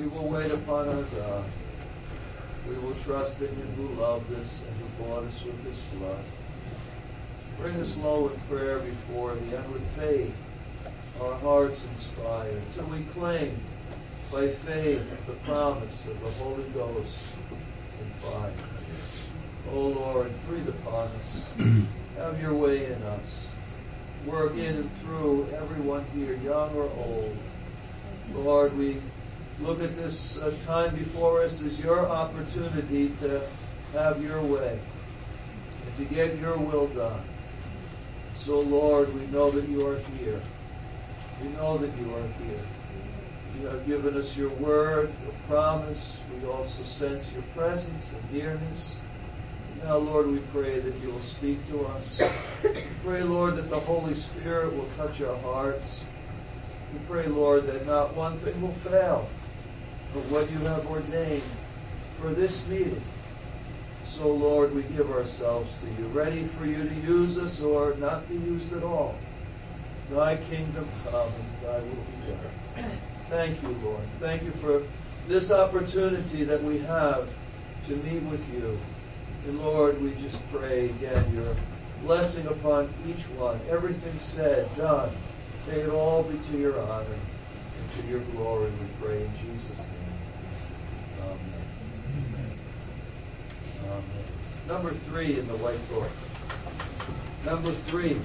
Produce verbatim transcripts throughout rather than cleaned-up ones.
We will wait upon our God. We will trust in Him who loved us and who bought us with His blood. Bring us low in prayer before Thee, and with faith our hearts inspired, till we claim by faith the promise of the Holy Ghost and fire. O Lord, breathe upon us. Have your way in us. Work in and through everyone here, young or old. Lord, we look at this uh, time before us as your opportunity to have your way and to get your will done. So, Lord, we know that you are here. We know that you are here. You have given us your word, your promise. We also sense your presence and nearness. Now, Lord, we pray that you will speak to us. We pray, Lord, that the Holy Spirit will touch our hearts. We pray, Lord, that not one thing will fail of what you have ordained for this meeting. So, Lord, we give ourselves to you, ready for you to use us or not be used at all. Thy kingdom come and thy will be done. Thank you, Lord. Thank you for this opportunity that we have to meet with you. And Lord, we just pray again your blessing upon each one. Everything said, done, may it all be to your honor and to your glory, we pray in Jesus' name. Amen. Amen. Number three in the white book. Number three.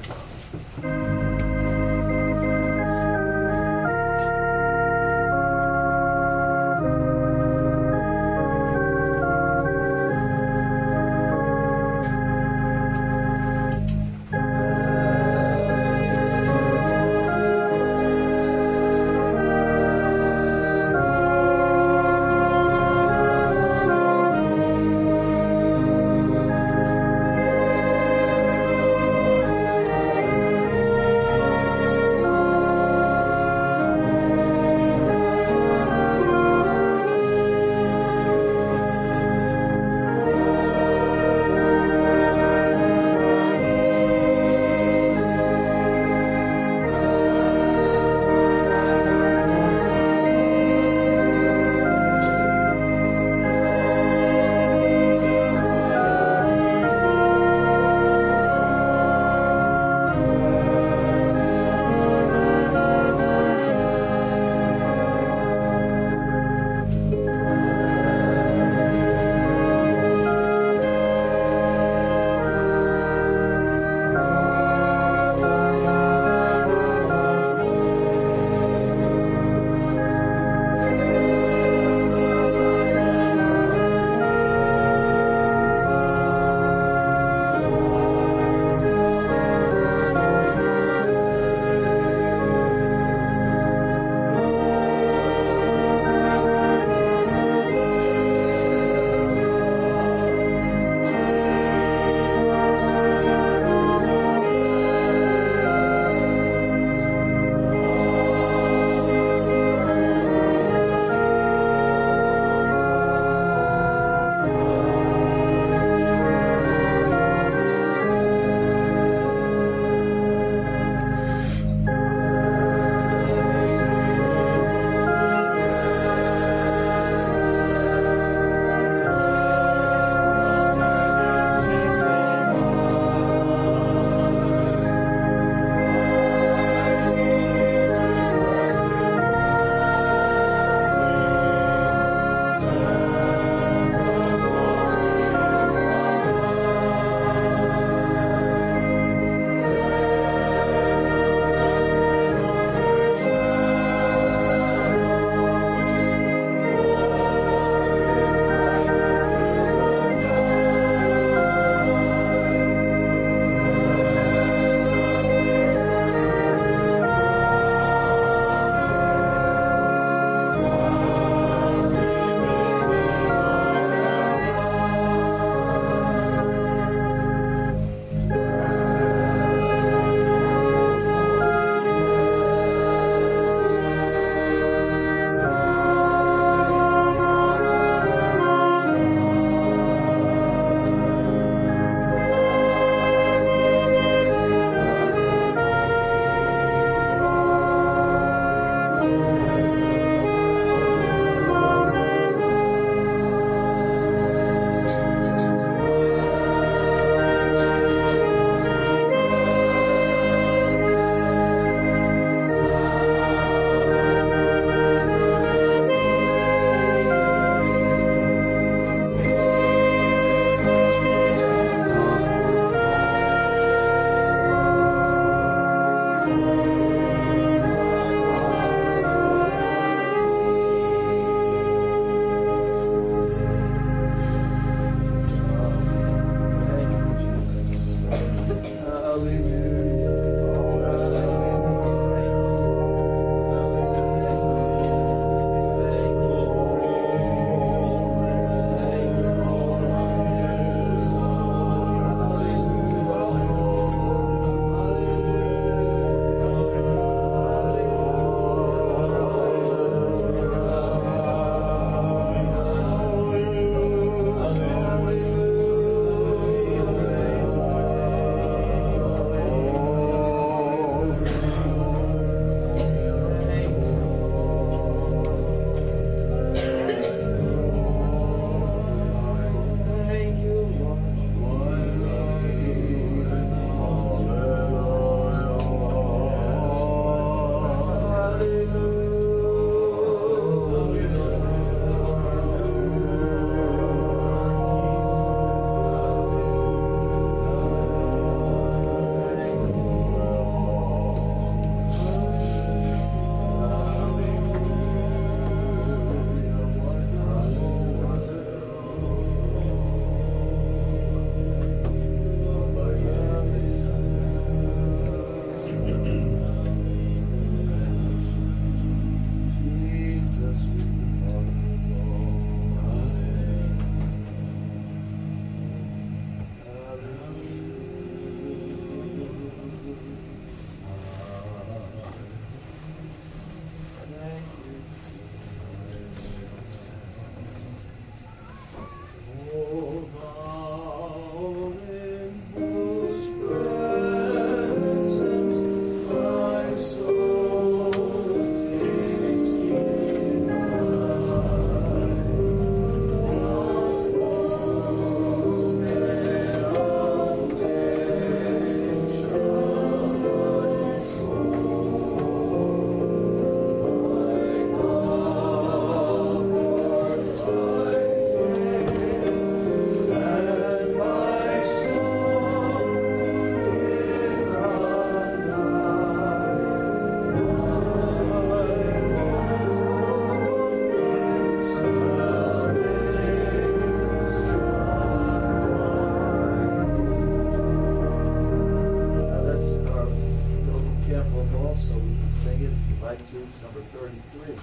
number thirty-three.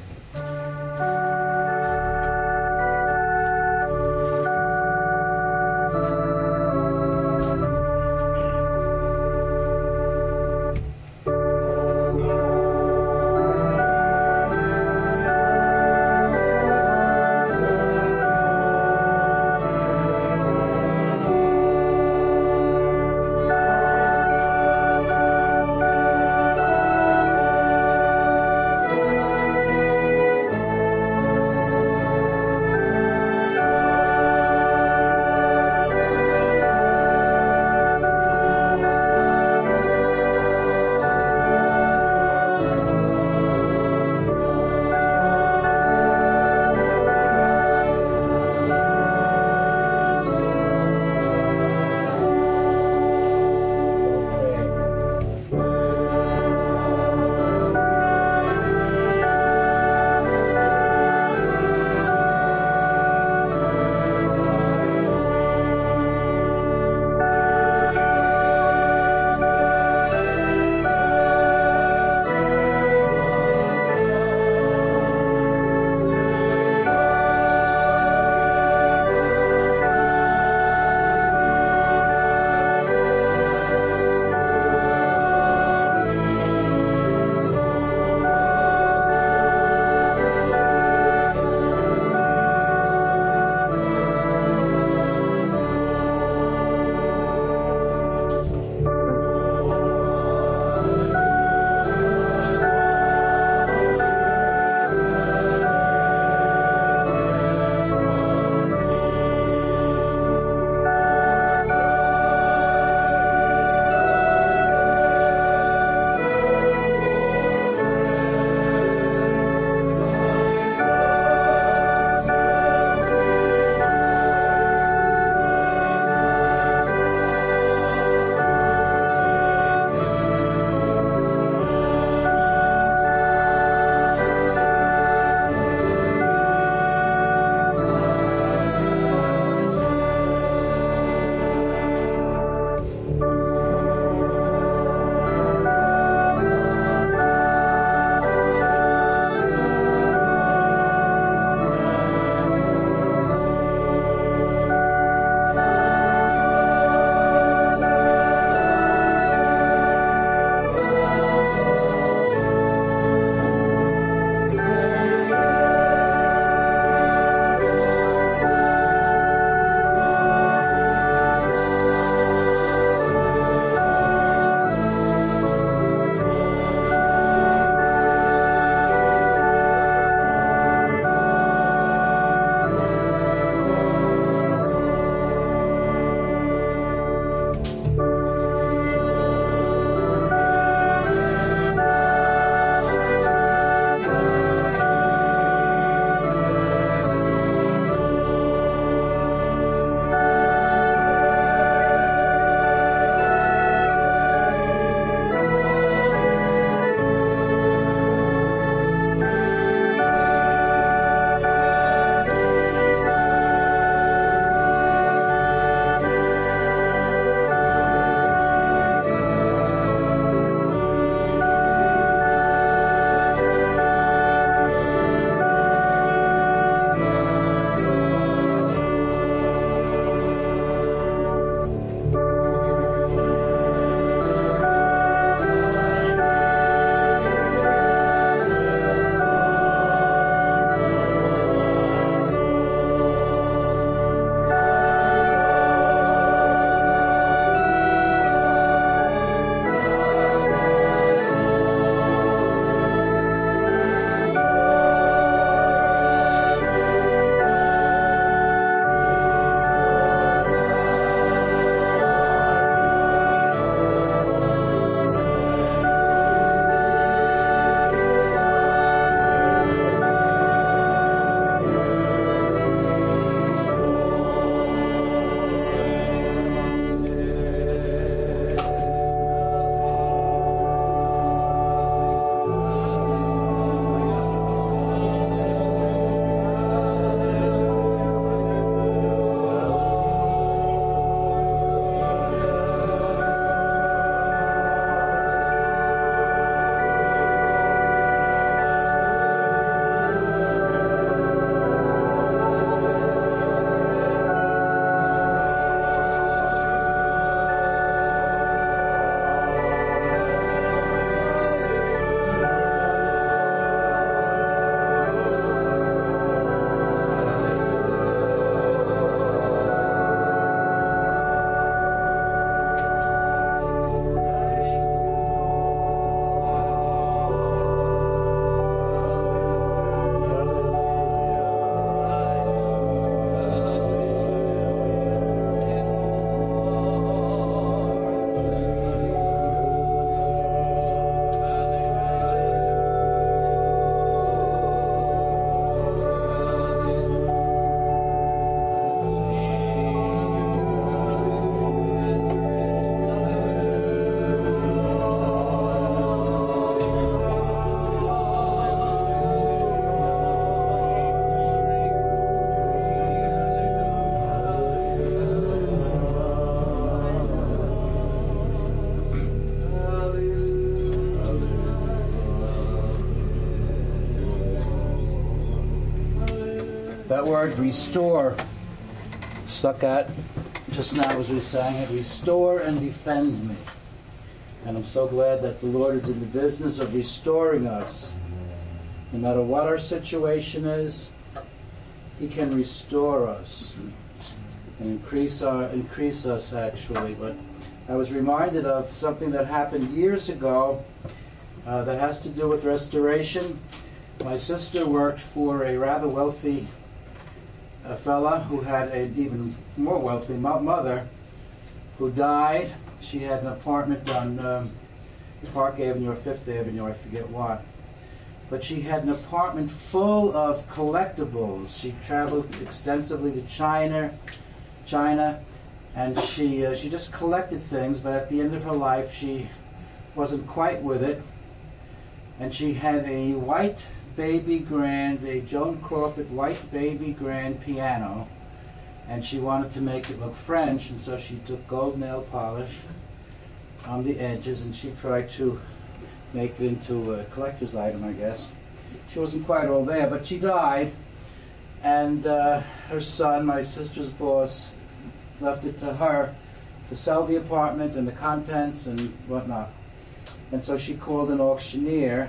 Thank That word restore stuck out just now as we sang it. Restore and defend me. And I'm so glad that the Lord is in the business of restoring us. No matter what our situation is, He can restore us and increase our increase us actually. But I was reminded of something that happened years ago uh, that has to do with restoration. My sister worked for a rather wealthy uh, fella who had an even more wealthy mo- mother who died. She had an apartment on um, Park Avenue or Fifth Avenue, I forget what. But she had an apartment full of collectibles. She traveled extensively to China, China, and she uh, she just collected things. But at the end of her life, she wasn't quite with it, and she had a white baby grand, a Joan Crawford white baby grand piano, and she wanted to make it look French, and so she took gold nail polish on the edges, and she tried to make it into a collector's item, I guess. She wasn't quite all there, but she died, and uh, her son, my sister's boss, left it to her to sell the apartment and the contents and whatnot. And so she called an auctioneer,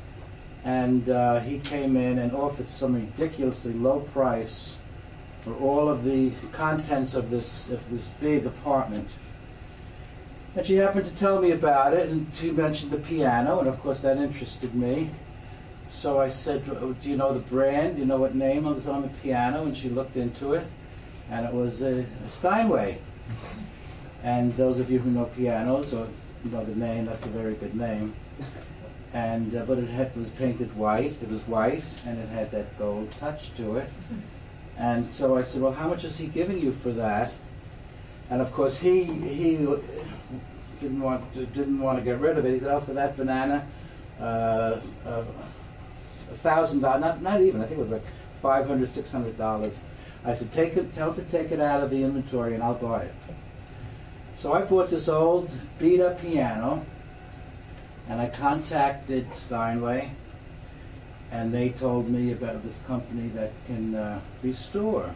and uh, he came in and offered some ridiculously low price for all of the contents of this of this big apartment. And she happened to tell me about it, and she mentioned the piano, and of course that interested me. So I said, do you know the brand? Do you know what name was on the piano? And she looked into it, and it was a, a Steinway. And those of you who know pianos, or you know the name, that's a very good name. And uh, but it had, was painted white. It was white, and it had that gold touch to it. And so I said, well, how much is he giving you for that? And of course he he didn't want to didn't want to get rid of it. He said, oh, for that banana, uh, uh, a thousand dollars. Not not even. I think it was like five hundred, six hundred dollars. I said, take it. Tell to take it out of the inventory, and I'll buy it. So I bought this old beat up piano, and I contacted Steinway, and they told me about this company that can uh, restore.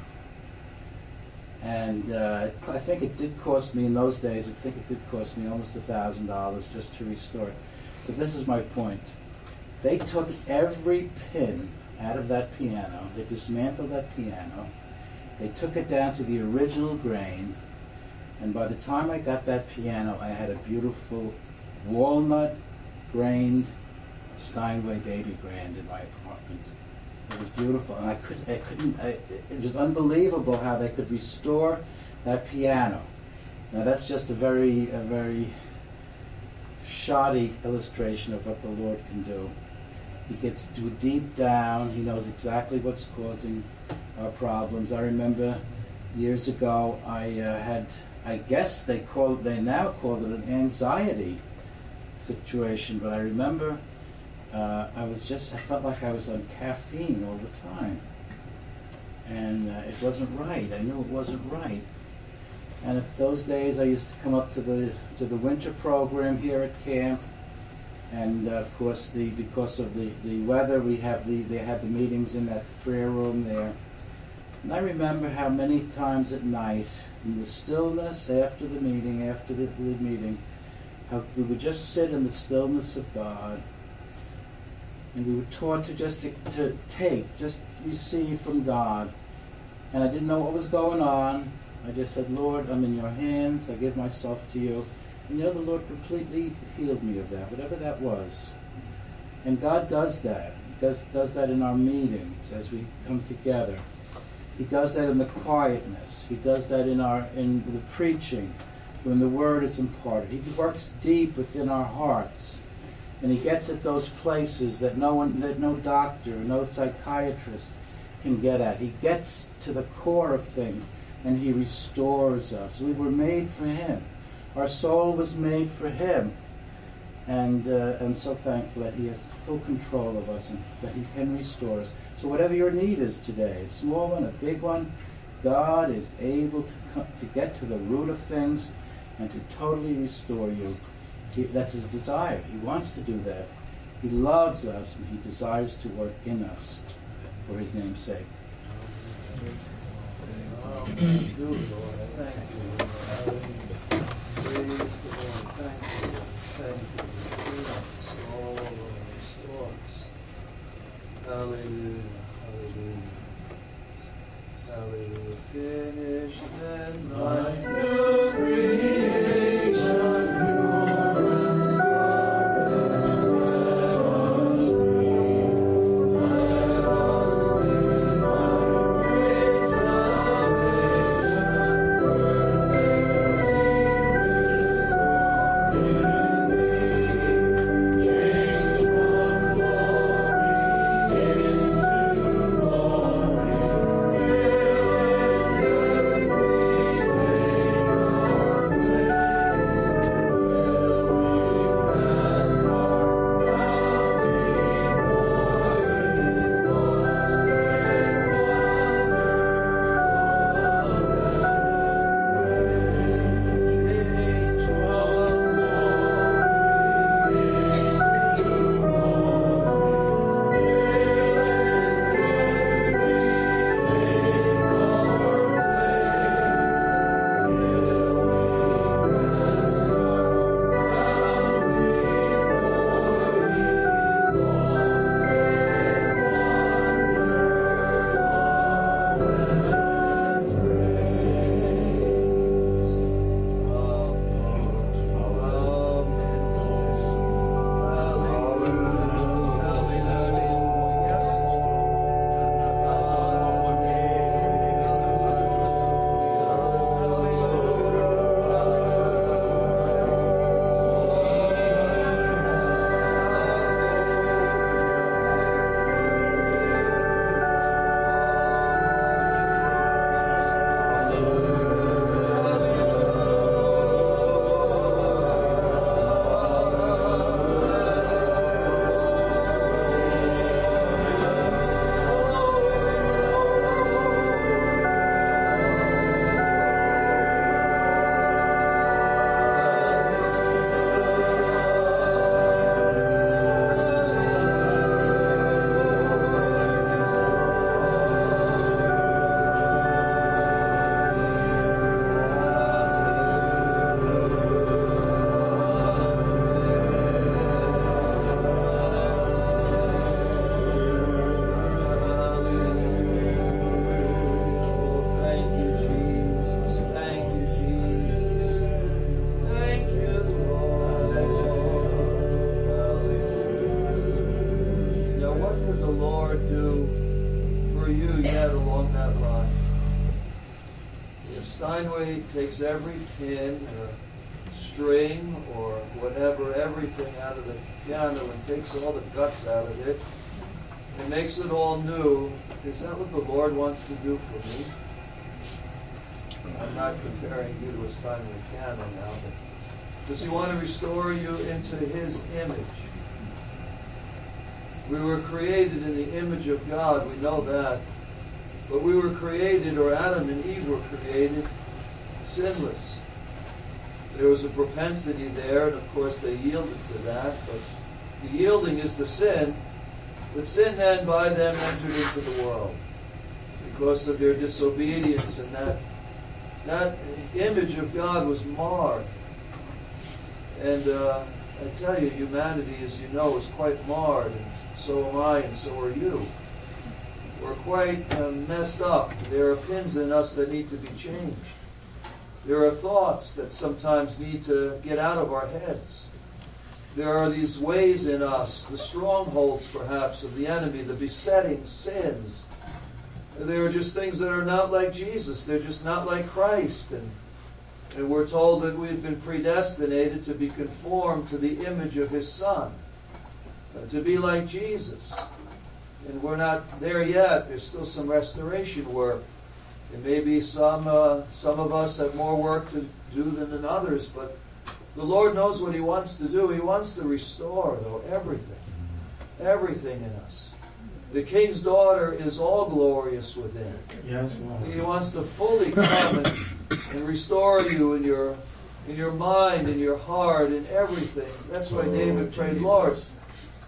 And uh, I think it did cost me in those days, I think it did cost me almost a thousand dollars just to restore it. But this is my point. They took every pin out of that piano. They dismantled that piano. They took it down to the original grain. And by the time I got that piano, I had a beautiful walnut grained Steinway baby grand in my apartment. It was beautiful, and I could, I couldn't. I, it was unbelievable how they could restore that piano. Now that's just a very, a very shoddy illustration of what the Lord can do. He gets to deep down. He knows exactly what's causing our problems. I remember years ago, I uh, had, I guess they call, they now call it an anxiety situation, but I remember. Uh, I was just, I felt like I was on caffeine all the time. And uh, it wasn't right. I knew it wasn't right. And at those days I used to come up to the to the winter program here at camp. And uh, of course, the because of the, the weather, we have the they have the meetings in that prayer room there. And I remember how many times at night, in the stillness after the meeting, after the, the meeting, how we would just sit in the stillness of God. And we were taught to just to, to take, just receive from God. And I didn't know what was going on. I just said, Lord, I'm in your hands. I give myself to you. And you know, the Lord completely healed me of that, whatever that was. And God does that. He does, does that in our meetings as we come together. He does that in the quietness. He does that in our in the preaching, when the word is imparted. He works deep within our hearts. And he gets at those places that no one, that no doctor, no psychiatrist can get at. He gets to the core of things, and he restores us. We were made for him. Our soul was made for him. And uh, I'm so thankful that he has full control of us and that he can restore us. So whatever your need is today, a small one, a big one, God is able to come, to get to the root of things and to totally restore you. He, that's his desire. He wants to do that. He loves us, and he desires to work in us for his name's sake. Oh, thank you, Lord. Thank you, Lord. Hallelujah. Praise the Lord. Thank you, Lord. Thank you, Lord. Restore, Lord. Restore us. Hallelujah. Hallelujah. Hallelujah. Finish then thy new creation. Steinway takes every pin or string or whatever, everything out of the piano and takes all the guts out of it and makes it all new. Is that what the Lord wants to do for me? I'm not comparing you to a Steinway piano now, but does He want to restore you into His image? We were created in the image of God, we know that. But we were created, or Adam and Eve were created, sinless. There was a propensity there, and of course they yielded to that, but the yielding is the sin. But sin then by them entered into the world because of their disobedience, and that that image of God was marred. And uh, I tell you, humanity, as you know, is quite marred, and so am I, and so are you. We're quite uh, messed up. There are pins in us that need to be changed. There are thoughts that sometimes need to get out of our heads. There are these ways in us, the strongholds perhaps of the enemy, the besetting sins. There are just things that are not like Jesus. They're just not like Christ. And, and we're told that we've been predestinated to be conformed to the image of His Son, uh, to be like Jesus. And we're not there yet. There's still some restoration work. And maybe some uh, some of us have more work to do than in others, but the Lord knows what He wants to do. He wants to restore, though, everything. Everything in us. The King's daughter is all glorious within. Yes, Lord. He wants to fully come and, and restore you in your in your mind, in your heart, in everything. That's why David prayed, Lord,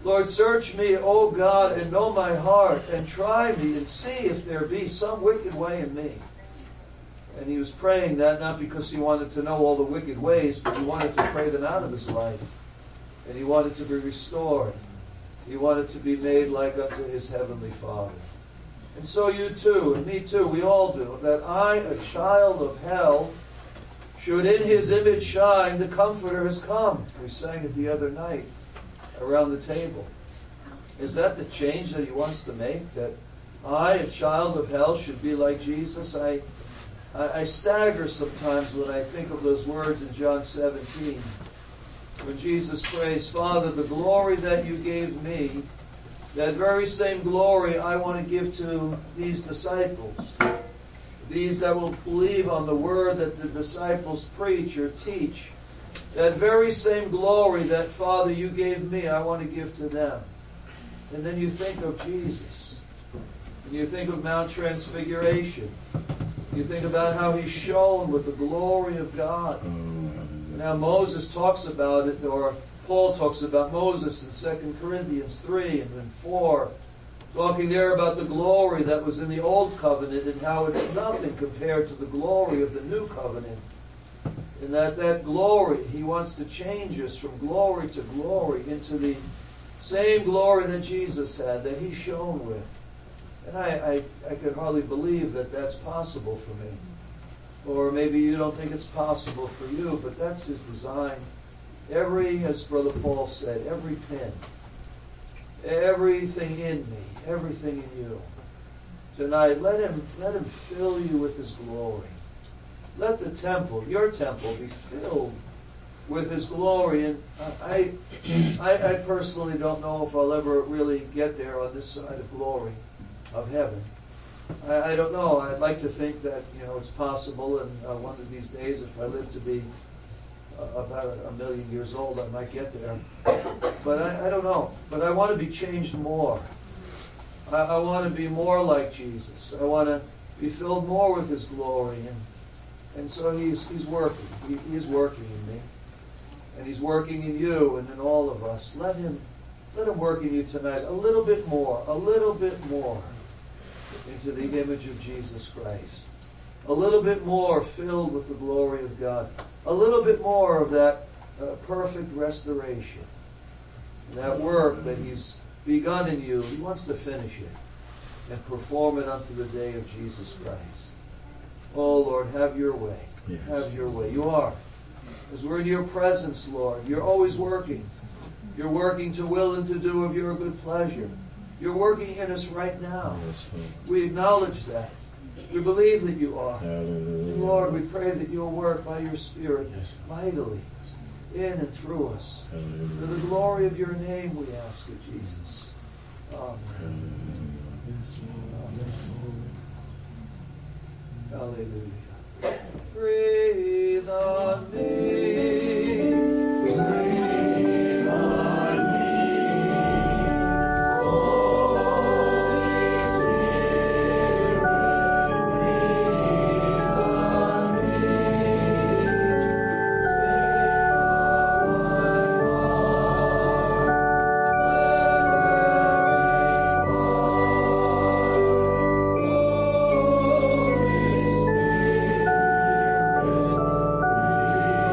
Lord, search me, O God, and know my heart, and try me, and see if there be some wicked way in me. And he was praying that not because he wanted to know all the wicked ways, but he wanted to pray them out of his life. And he wanted to be restored. He wanted to be made like unto his heavenly Father. And so you too, and me too, we all do, that I, a child of hell, should in his image shine, the Comforter has come. We sang it the other night around the table. Is that the change that he wants to make? That I, a child of hell, should be like Jesus? I, I, I stagger sometimes when I think of those words in John seventeen. When Jesus prays, Father, the glory that you gave me, that very same glory I want to give to these disciples. These that will believe on the word that the disciples preach or teach. That very same glory that, Father, you gave me, I want to give to them. And then you think of Jesus. And you think of Mount Transfiguration. You think about how he shone with the glory of God. And how Moses talks about it, or Paul talks about Moses in Second Corinthians three and then four, talking there about the glory that was in the Old Covenant and how it's nothing compared to the glory of the New Covenant. And that that glory, he wants to change us from glory to glory into the same glory that Jesus had, that he shone with. And I, I, I could hardly believe that that's possible for me. Or maybe you don't think it's possible for you, but that's his design. Every, as Brother Paul said, every pin, everything in me, everything in you. Tonight, let him, let him fill you with his glory. Let the temple, your temple, be filled with his glory. And I, I, I personally don't know if I'll ever really get there on this side of glory, of heaven. I, I don't know. I'd like to think that, you know, it's possible, and uh, one of these days, if I live to be uh, about a million years old, I might get there. But I, I don't know. But I want to be changed more. I, I want to be more like Jesus. I want to be filled more with his glory. And and so he's he's working. He, he's working in me. And he's working in you and in all of us. Let him let him work in you tonight a little bit more, a little bit more into the image of Jesus Christ. A little bit more filled with the glory of God. A little bit more of that uh, perfect restoration. That work that he's begun in you, he wants to finish it and perform it unto the day of Jesus Christ. Oh, Lord, have your way. Yes. Have your way. You are. As we're in your presence, Lord, you're always working. You're working to will and to do of your good pleasure. You're working in us right now. Yes, we acknowledge that. We believe that you are. And Lord, we pray that you'll work by your Spirit yes. mightily in and through us. Hallelujah. For the glory of your name, we ask it, Jesus. Amen. Hallelujah. Breathe on me. Breathe on me. Holy Spirit, breathe on me. Fill my heart. Bless every part. Holy Spirit, breathe.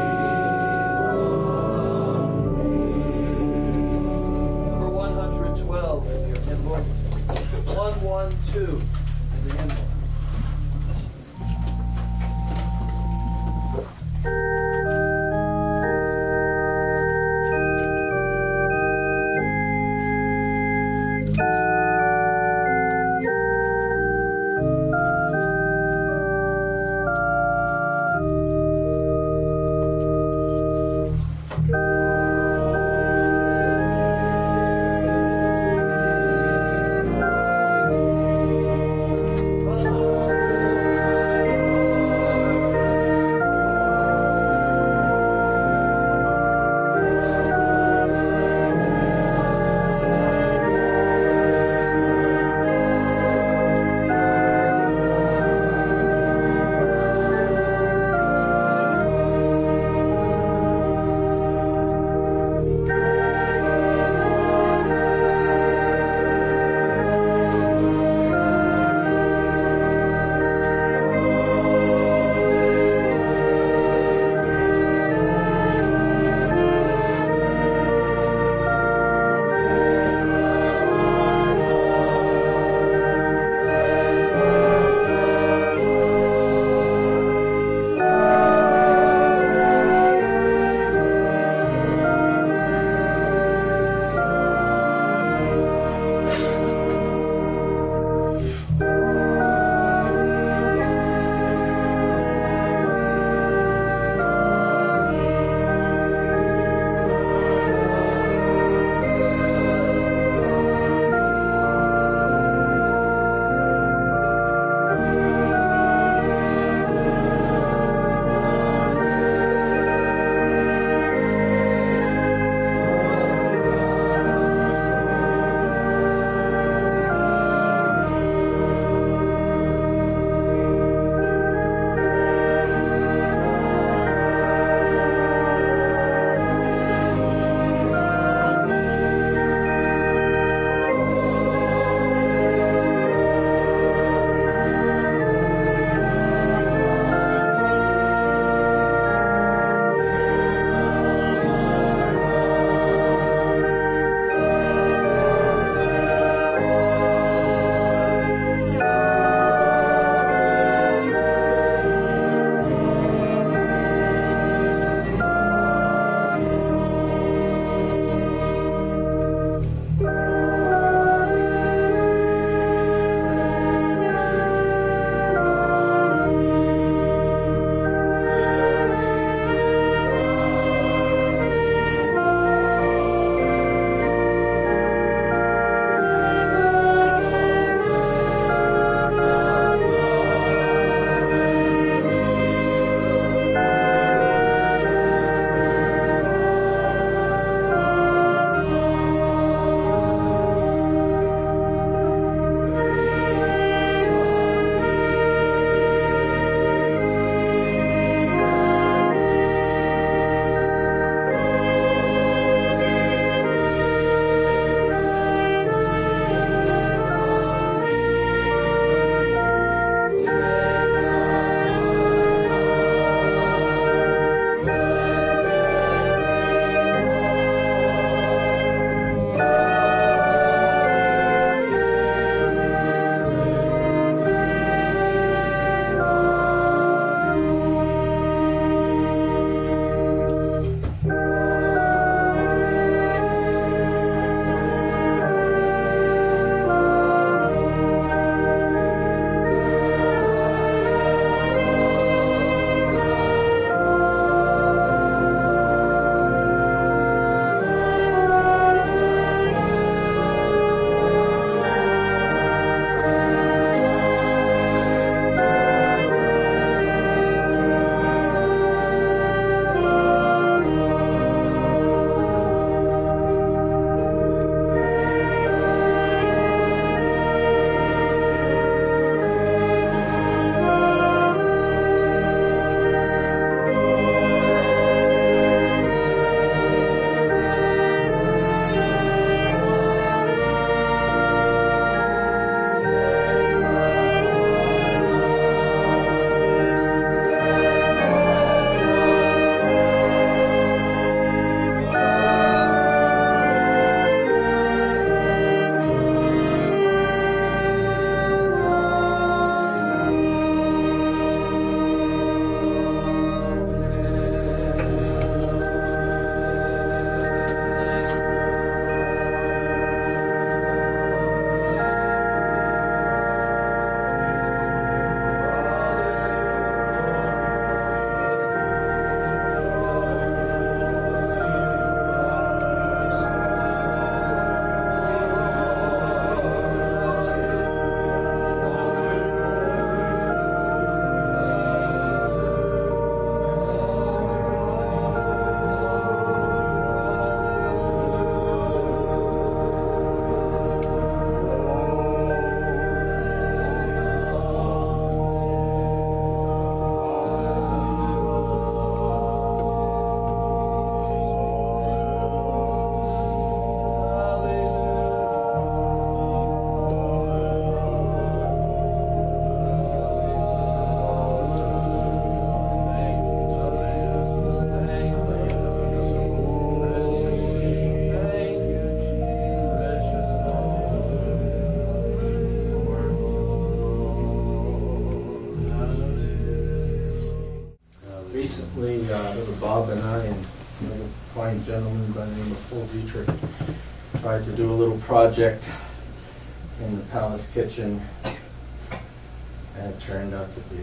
recently, uh, Brother Bob and I and another fine gentleman by the name of Paul Dietrich tried to do a little project in the palace kitchen, and it turned out to be,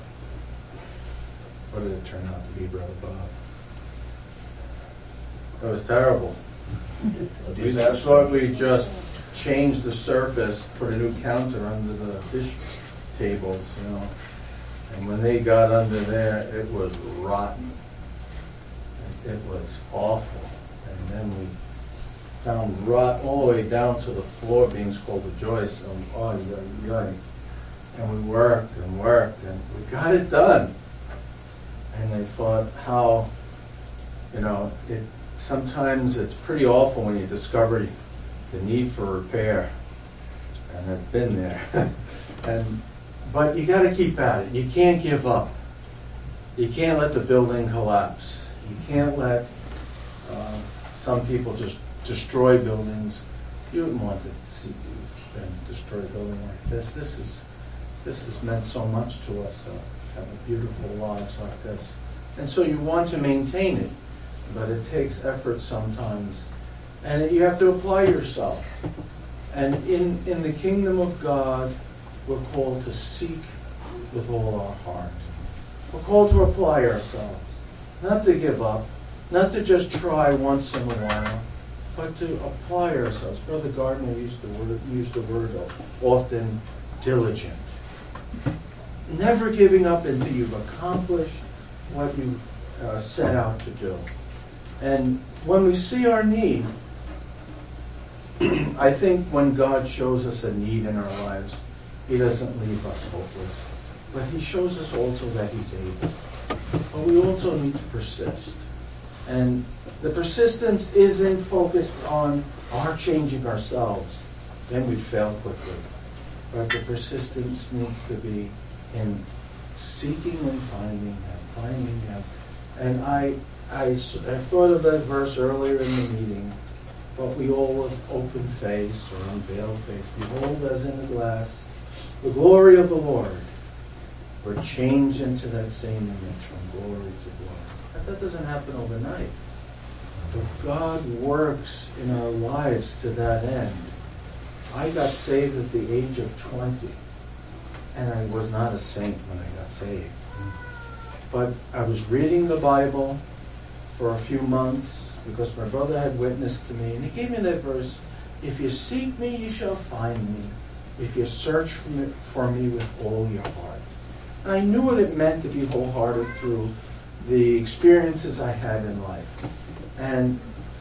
what did it turn out to be, Brother Bob? It was terrible. We thought we just changed the surface, put a new counter under the dish tables, you know. And when they got under there, it was rotten. It was awful. And then we found rot all the way down to the floor beams called the joists. And, oh, yeah, yeah. And we worked and worked and we got it done. And I thought how, you know, it sometimes it's pretty awful when you discover the need for repair. And I've been there. and But you got to keep at it. You can't give up. You can't let the building collapse. You can't let uh, some people just destroy buildings. You wouldn't want to see them destroy a building like this. This is this has meant so much to us. Uh, have a beautiful lives like this, and so you want to maintain it, but it takes effort sometimes, and you have to apply yourself. And in in the kingdom of God, we're called to seek with all our heart. We're called to apply ourselves, not to give up, not to just try once in a while, but to apply ourselves. Brother Gardner used the word, used the word often, diligent. Never giving up until you've accomplished what you uh, set out to do. And when we see our need, I think when God shows us a need in our lives, He doesn't leave us hopeless. But He shows us also that He's able. But we also need to persist. And the persistence isn't focused on our changing ourselves. Then we'd fail quickly. But the persistence needs to be in seeking and finding Him, finding Him. And I, I, I thought of that verse earlier in the meeting. But we all with open face or unveiled face, behold as in a glass the glory of the Lord. We're changed into that same image from glory to glory. But that doesn't happen overnight. But God works in our lives to that end. I got saved at the age of twenty. And I was not a saint when I got saved. But I was reading the Bible for a few months because my brother had witnessed to me. And he gave me that verse, if you seek me, you shall find me. If you search for me, for me with all your heart. And I knew what it meant to be wholehearted through the experiences I had in life. And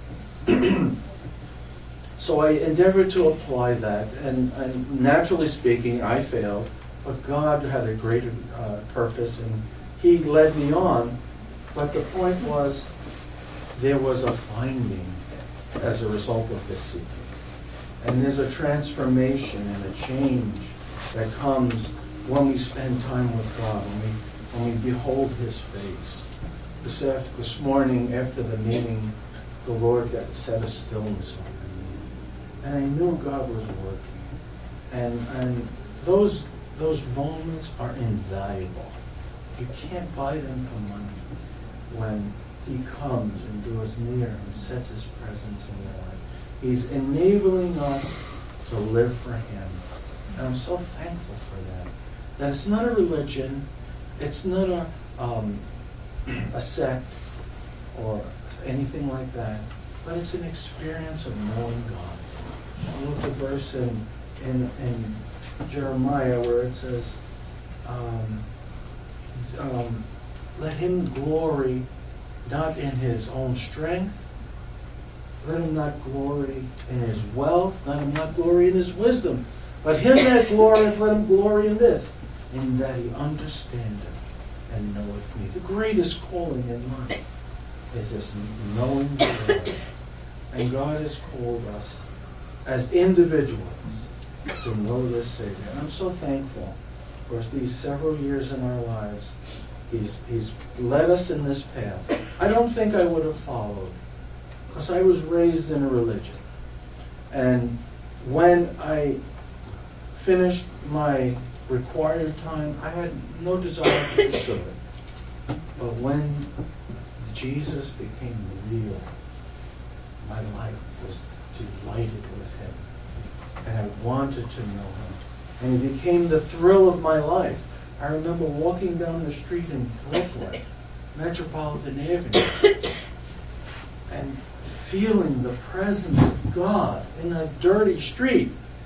so I endeavored to apply that. And, and naturally speaking, I failed. But God had a greater uh, purpose, and He led me on. But the point was, there was a finding as a result of this seeking. And there's a transformation and a change that comes when we spend time with God, when we, when we behold His face. This, this morning after the meeting, the Lord got, set a stillness over me. And I knew God was working. And, and those, those moments are invaluable. You can't buy them for money. When He comes and draws near and sets His presence in your life. He's enabling us to live for Him. And I'm so thankful for that. That it's not a religion, it's not a um, a sect or anything like that, but it's an experience of knowing God. I look at the verse in, in, in Jeremiah where it says, um, um, let him glory not in his own strength, let him not glory in his wealth, let him not glory in his wisdom, but him that glorieth, let him glory in this, in that he understandeth and knoweth me. The greatest calling in life is this knowing the Lord. And God has called us as individuals to know this Savior. And I'm so thankful for these several years in our lives. He's, he's led us in this path. I don't think I would have followed, because I was raised in a religion. And when I finished my required time, I had no desire to pursue it. But when Jesus became real, my life was delighted with him. And I wanted to know him. And he became the thrill of my life. I remember walking down the street in Brooklyn, Metropolitan Avenue, and feeling the presence of God in a dirty street.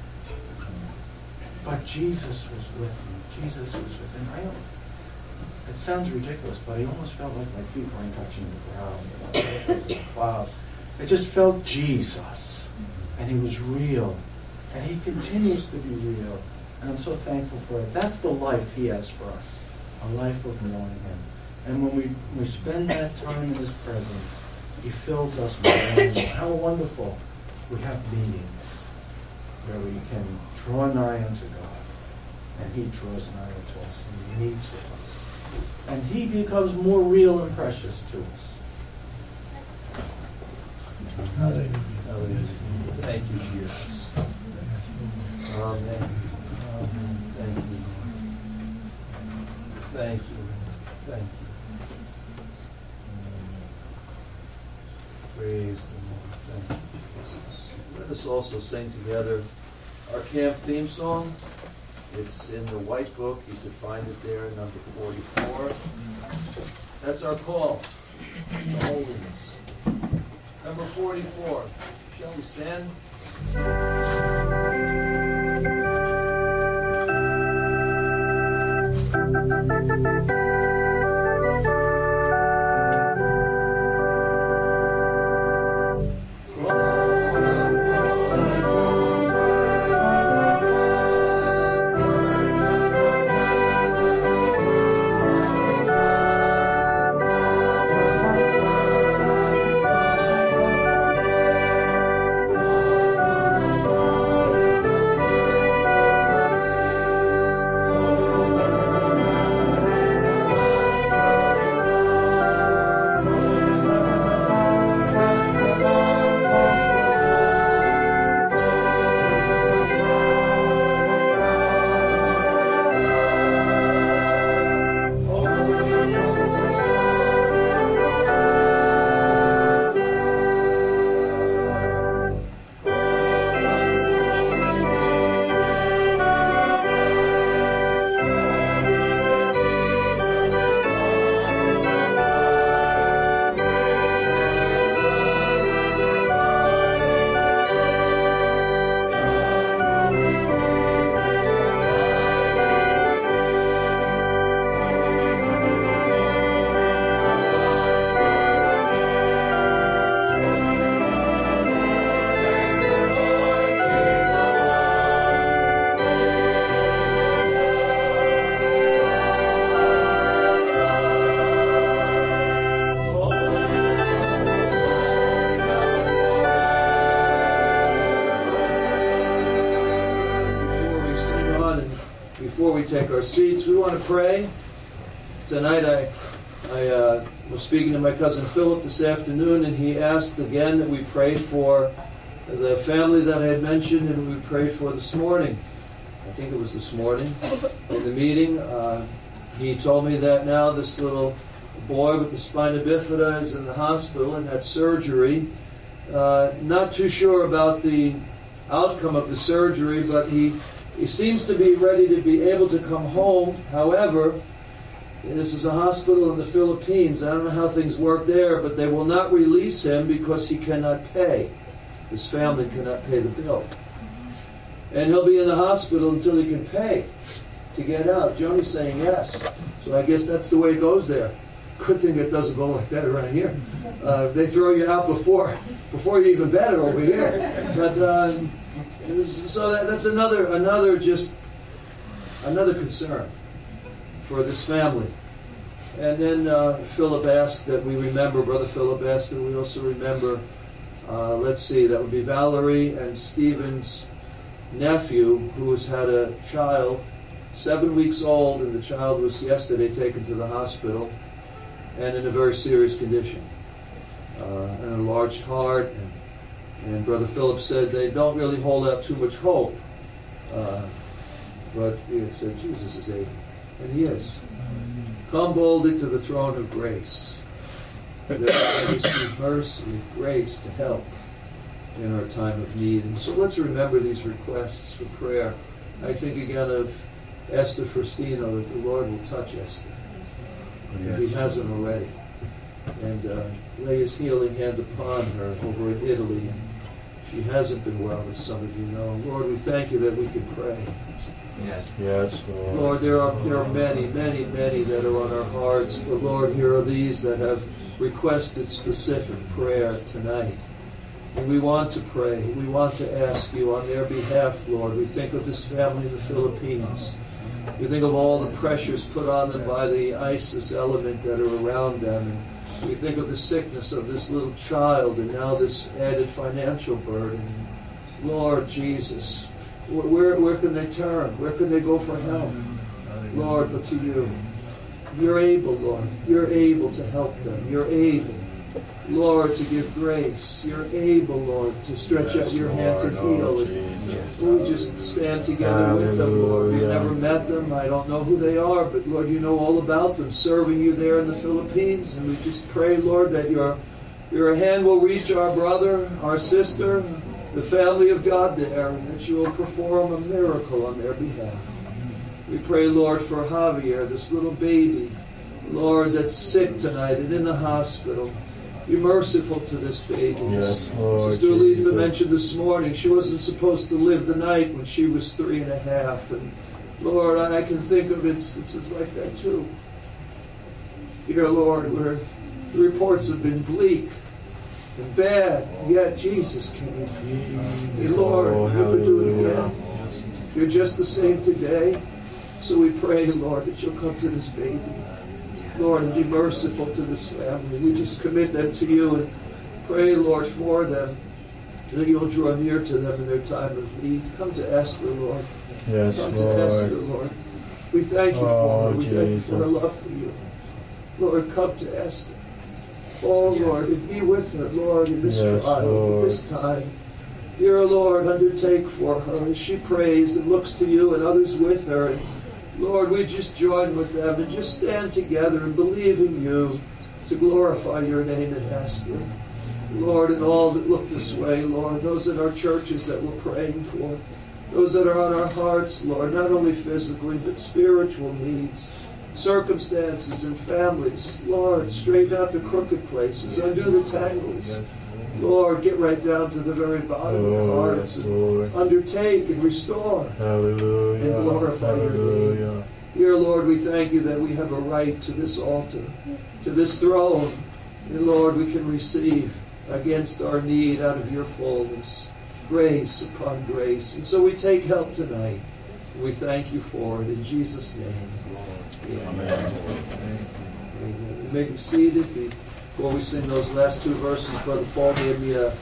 But Jesus was with me. Jesus was with him. I don't, it sounds ridiculous, but I almost felt like my feet weren't touching the ground. And I was in the cloud. I just felt Jesus. And he was real. And he continues to be real. And I'm so thankful for it. That's the life he has for us. A life of knowing him. And when we, we spend that time in his presence, he fills us with wonder. How wonderful we have meetings where we can draw nigh unto God, and he draws nigh unto us, and he meets with us. And he becomes more real and precious to us. Hallelujah. Hallelujah. Thank you, Jesus. Amen. Amen. Thank you. Thank you. Thank you. Praise the Lord. Thank you, Jesus. Let us also sing together our camp theme song. It's in the white book. You can find it there, number forty-four. That's our call to holiness. Number forty-four. Shall we stand? Take our seats. We want to pray. Tonight I, I uh, was speaking to my cousin Philip this afternoon, and he asked again that we pray for the family that I had mentioned, and we prayed for this morning. I think it was this morning in the meeting. Uh, he told me that now this little boy with the spina bifida is in the hospital and had surgery. Uh, not too sure about the outcome of the surgery, but he He seems to be ready to be able to come home. However, this is a hospital in the Philippines. I don't know how things work there, but they will not release him because he cannot pay. His family cannot pay the bill. And he'll be in the hospital until he can pay to get out. Joni's saying yes. So I guess that's the way it goes there. Good thing it doesn't go like that around here. Uh, they throw you out before before you even bet it over here. But um, so that, that's another another just another concern for this family. And then uh, Philip asked that we remember, Brother Philip asked that we also remember, uh, let's see, that would be Valerie and Stephen's nephew, who has had a child, seven weeks old, and the child was yesterday taken to the hospital, and in a very serious condition. Uh, an enlarged heart, and, and Brother Philip said they don't really hold out too much hope. Uh, but he had said Jesus is able, and he is. Come boldly to the throne of grace, that we may receive mercy and grace to help in our time of need. And so let's remember these requests for prayer. I think again of Esther Frustino, that the Lord will touch Esther, if He hasn't already, and uh, lay His healing hand upon her over in Italy. She hasn't been well, as some of you know. Lord, we thank You that we can pray. Yes. Yes, Lord. Lord, there are there are many, many, many that are on our hearts. But Lord, here are these that have requested specific prayer tonight. And we want to pray. We want to ask You on their behalf, Lord. We think of this family in the Philippines. We think of all the pressures put on them by the ISIS element that are around them. And we think of the sickness of this little child and now this added financial burden. Lord Jesus, Where, where can they turn? Where can they go for help? Lord, but to You. You're able, Lord. You're able to help them. You're able, Lord, to give grace. You're able, Lord, to stretch Yes, out Your hand to Lord, heal. oh, And Jesus. we just stand together with them, Lord. We've Hallelujah. never met them. I don't know who they are, but Lord, You know all about them, serving You there in the Philippines. And we just pray, Lord, that Your, your hand will reach our brother, our sister, the family of God there, and that You will perform a miracle on their behalf. We pray, Lord, for Javier, this little baby, Lord, that's sick tonight and in the hospital. Be merciful to this baby. Yes, Lord Sister Letha Jesus. mentioned this morning she wasn't supposed to live the night when she was three and a half. And Lord, I can think of instances like that too. Dear Lord, where the reports have been bleak and bad, yet Jesus came. And Lord, Oh, You could do it hallelujah. again. You're just the same today. So we pray, Lord, that You'll come to this baby. Lord, and be merciful to this family. We just commit them to You and pray, Lord, for them, that You'll draw near to them in their time of need. Come to Esther, Lord. Yes, Come to Esther, Lord. Lord. We thank You for Oh, her. We thank You for her Jesus. love for You. Lord, come to Esther. Oh, Lord, and be with her, Lord, in this Yes, trial, Lord. at this time. Dear Lord, undertake for her as she prays and looks to You and others with her. And Lord, we just join with them and just stand together and believe in You to glorify Your name in Esther. Lord, and all that look this way, Lord, those in our churches that we're praying for, those that are on our hearts, Lord, not only physically, but spiritual needs, circumstances and families. Lord, straighten out the crooked places, undo the tangles. Lord, get right down to the very bottom of the Oh, hearts yes, and Lord. undertake and restore. Hallelujah. And glorify Your name. Hallelujah. Dear Lord, we thank You that we have a right to this altar, to this throne. And Lord, we can receive against our need out of Your fullness, grace upon grace. And so we take help tonight. And we thank You for it in Jesus' name. Amen. Amen. You may be seated. Before we sing those last two verses, Brother Paul gave me a,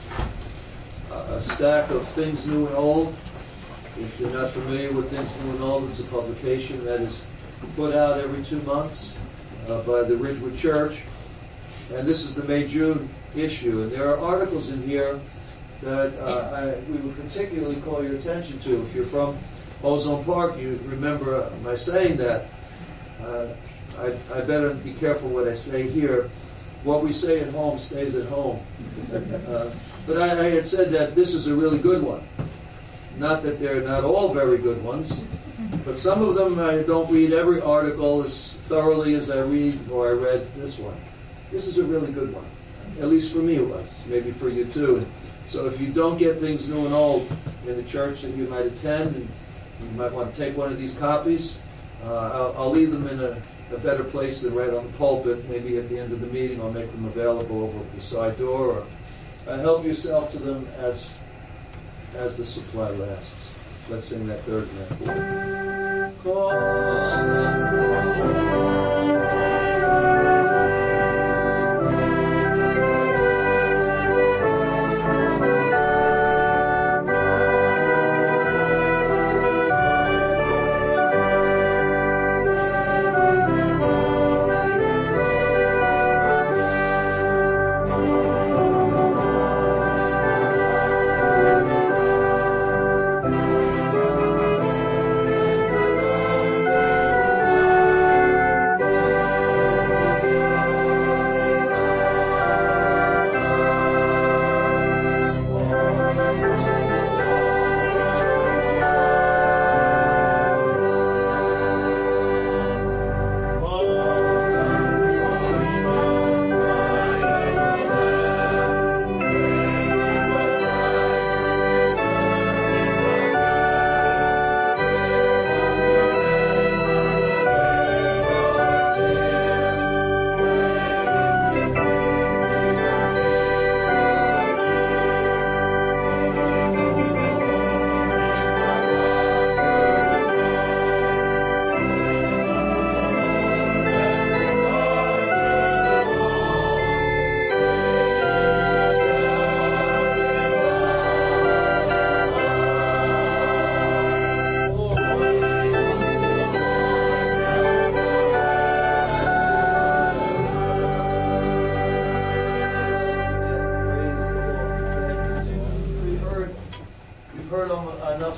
a stack of Things New and Old. If you're not familiar with Things New and Old, it's a publication that is put out every two months uh, by the Ridgewood Church. And this is the May-June issue. And there are articles in here that uh, I, we would particularly call your attention to. If you're from Ozone Park, you remember my saying that. Uh, I, I better be careful what I say here. What we say at home stays at home. Uh, but I, I had said that this is a really good one. Not that they're not all very good ones, but some of them I don't read every article as thoroughly as I read or I read this one. This is a really good one. At least for me it was. Maybe for you too. So if you don't get Things New and Old in the church that you might attend, and you might want to take one of these copies, uh, I'll, I'll leave them in a a better place than right on the pulpit. Maybe at the end of the meeting I'll make them available over the side door, or uh, help yourself to them as as the supply lasts. Let's sing that third line. Call on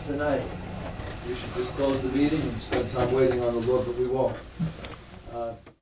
tonight. We should just close the meeting and spend time waiting on the Lord, but we won't. Uh,